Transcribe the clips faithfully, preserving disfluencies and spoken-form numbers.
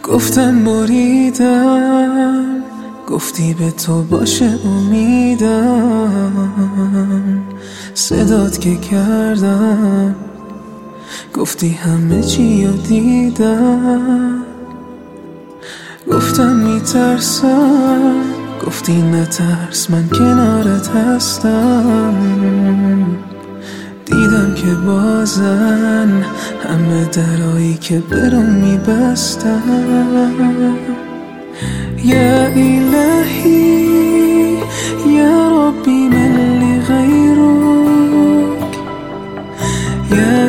گفتن بریدم، گفتی به تو باشه امیدم، صدات که کردم گفتی همه چی رو دیدم. گفتم میترسم، گفتی نترس من کنارت هستم. دیدم که بازن همه درایی که برام میبستم. یا الهی یا ربی من لغیرک، یا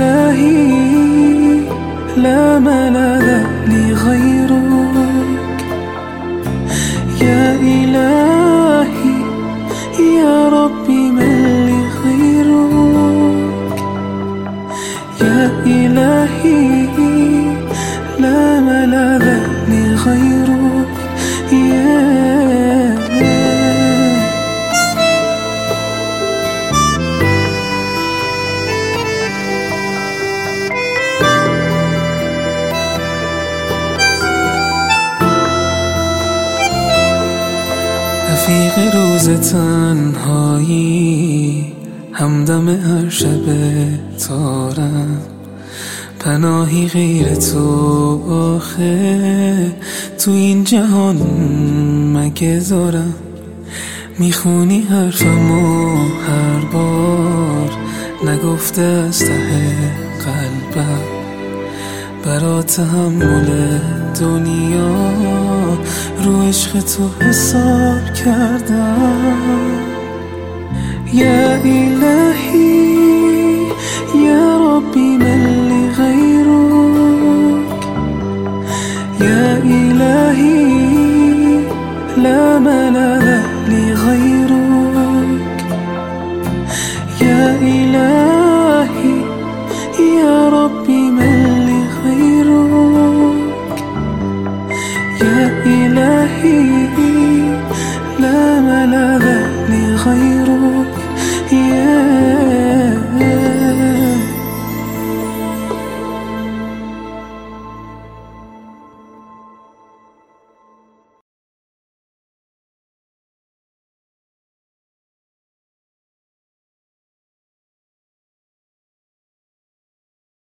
الهی لا ملذ لغیرک، یا الهی یا ربی من لغیرک، یا الهی لا ملذ لغیرک. رفیق روز تنهایی، همدم هر شب تارم، پناهی غیر تو آخه تو این جهان مگه دارم. میخونی حرفمو هر بار، نگفته از ته قلبم، برا تحمل دنیا رو عشق تو حساب کردم. یا الهی یا ربی من لغیرک، یا الهی لا ملذ لغیرک، یا الهی